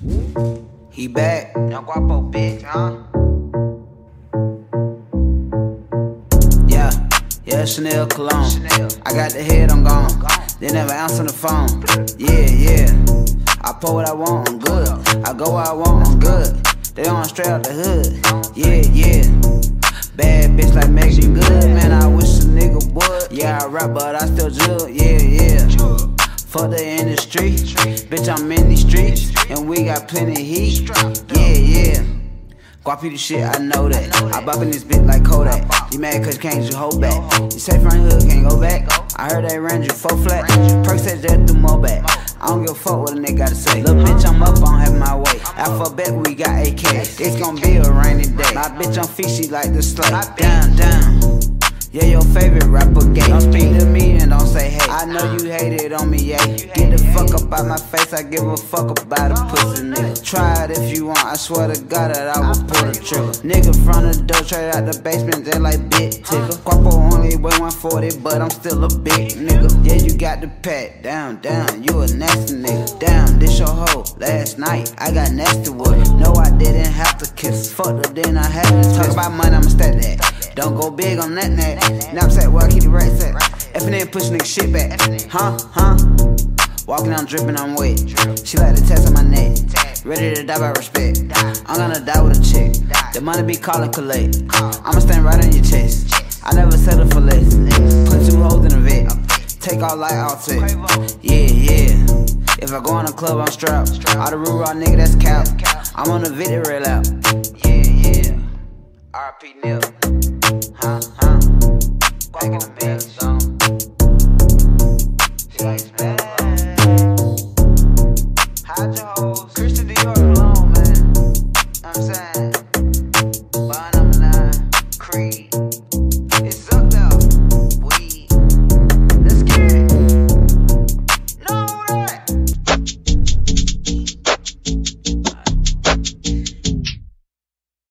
He back, young guapo bitch, huh? Yeah, Chanel cologne. I got the head, I'm gone. They never answer the phone. Yeah. I pull what I want, I'm good. I go where I want, I'm good. They on straight out the hood. Yeah. Bad bitch like Megan Good. Man, I wish a nigga would. Yeah, I rap, but I still jug. Yeah. Fuck the industry. Bitch, I'm in these streets. And we got plenty of heat. Yeah. Guapi the shit, I know that. I bop in this bitch like Kodak. You mad cause you can't just hold back. You say front hood, can't go back. I heard they ran you 4 flat. Perks said just threw more back. I don't give a fuck what a nigga gotta say. Little bitch, I'm up, I don't have my way. Alphabet, we got AKs. It's gon' be a rainy day. My bitch, I'm fishy like the slate. Down. Yeah, your favorite rapper gay. Don't speak to me and don't say hey. I know you hated on me, yeah. Get the fuck up out my face, I give a fuck about a pussy nigga. Try it if you want, I swear to God that I will pull the trigger. Nigga from the door, straight out the basement, just like big ticker. Guapo only weigh 140, but I'm still a big nigga. Yeah, you got the pat, down, you a nasty nigga. Down, this your hoe, last night I got nasty with her. No, I didn't have to kiss, fuck her, then I had to talk about money, I'ma stack that. Don't go big on that net. Knapsack where I keep the racks at. F&N push nigga shit back. Huh? Walking on dripping, I'm wet. She like the test on my neck. Ready to die by respect. I'm gonna die with a check. The money be calling collect. I'ma stand right on your chest. I never settle for less. Put 2 hoes in a vet. Take all light out set. Yeah. If I go in the club, I'm strapped. All the real raw nigga, that's cap. I'm on the video rail out. Yeah. R.P. Nip. Back in the mix.